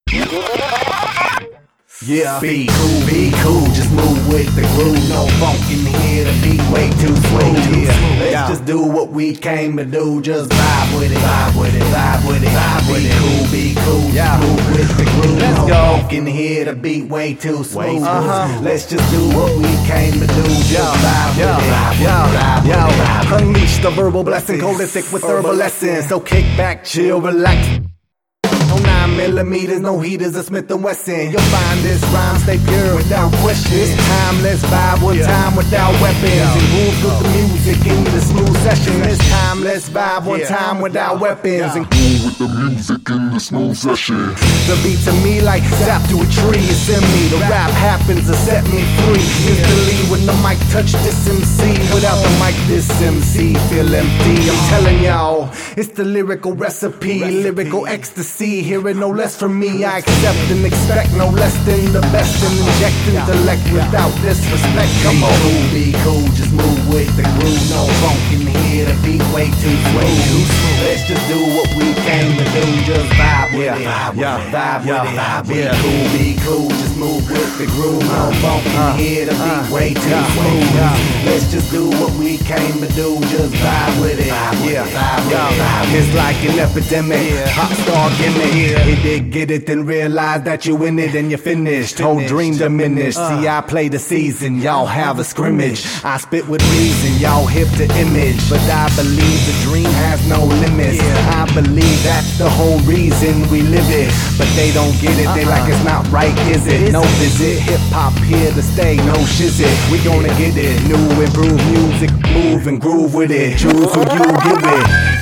Yeah, be cool, just move with the groove. No funk in here, the beat way too smooth. Yeah, let's just do what we came to do. Just vibe with it, vibe with it, vibe with it, vibe with it. Be cool, just move with the groove. Let's go. No funk in here, the beat way too smooth. Let's just do what we came to do. Just vibe with it, vibe with it. Unleash the verbal blessing, holistic with herbal essence. So kick back, chill, relax. No 9mm, no heaters, a Smith & Wesson. You'll find this rhyme stay pure without question. This timeless vibe one time without weapons. And move with the music in the smooth session. This timeless vibe one time without weapons. And move with the music in the smooth session. The beat to me like sap to a tree. It's in me, the rap happens to set me free. Instantly when the mic touch this MC. Without the mic this MC feel empty. I'm telling y'all, it's the lyrical recipe. Lyrical ecstasy. Hearing no less from me, I accept and expect no less than the best. And inject intellect without disrespect. Come on, be cool, just move with the groove. No funk in here, the beat way too smooth. Let's just do what we came to do. Just vibe with it, vibe with it. Be cool, just move with the groove. No funk in here, the beat way too smooth. Let's just do what we came to do. Just vibe with it, vibe with it. It's like an epidemic, pop star gimmick. Hit it, get it, then realize that you in it and you're finished. Whole dream diminished. See, I play the season, y'all have a scrimmage. I spit with reason, y'all hip to image. But I believe the dream has no limits. I believe that's the whole reason we live it. But they don't get it, they like it's not right, is it? No visit, hip hop here to stay, no shizit. We gonna get it, new improved music, move and groove with it. Choose who you give it.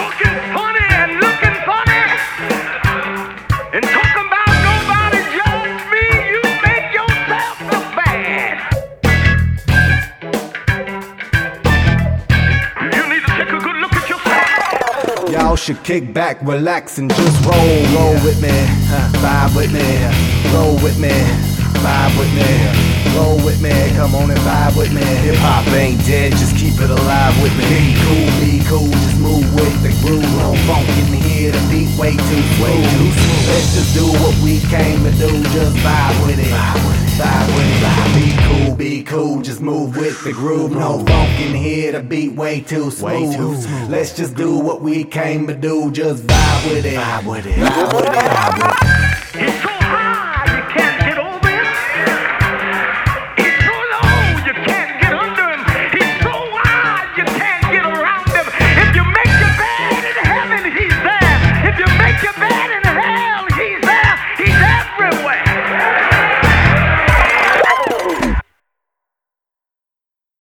Y'all should kick back, relax, and just roll with me, vibe with me, roll with me, vibe with me, roll with me, come on and vibe with me. Hip hop ain't dead, just keep it alive with me. Be cool, just move with the groove. No funk in here, the beat way too smooth. Let's just do what we came to do, just vibe with it, vibe with it. Be cool, just move with the groove. No funk in here, the beat way too smooth. Let's just do what we came to do, just vibe with it, vibe with it, vibe with it.